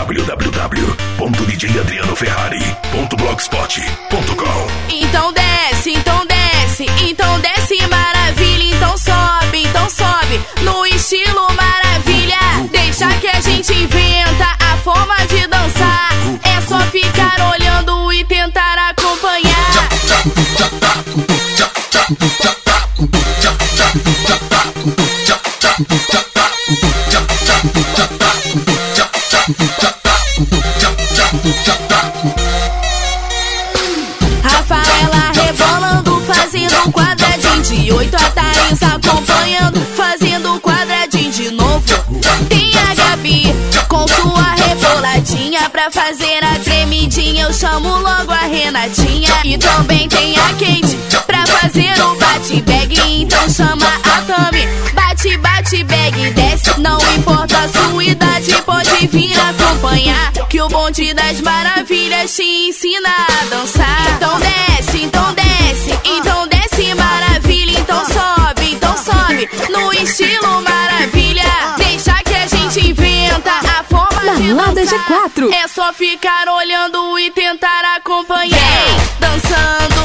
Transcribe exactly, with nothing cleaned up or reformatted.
w w w ponto d j adriano ferrari ponto blogspot ponto com. Então desce, então desce, então desce maravilha, então sobe, então sobe no estilo maravilha. Deixa que a gente inventa a forma de dançar. É só ficar olhando e tentar acompanhar. Rafaela rebolando, fazendo quadradinho de oito. A Thaís acompanhando, fazendo quadradinho de novo. Tem a Gabi com sua reboladinha pra fazer a tremidinha. Eu chamo logo a Renatinha. E também tem a Kate pra fazer o bate-bag. Então chama a Tami. Bate, bate, bag, desce. Não importa a sua idade, pode vir acompanhar, que o bonde das maravilhas te ensina a dançar. Então desce, então desce, então desce maravilha. Então sobe, então sobe no estilo maravilha. Deixa que a gente inventa a forma de dançar. G quatro. É só ficar olhando e tentar acompanhar. Vem dançando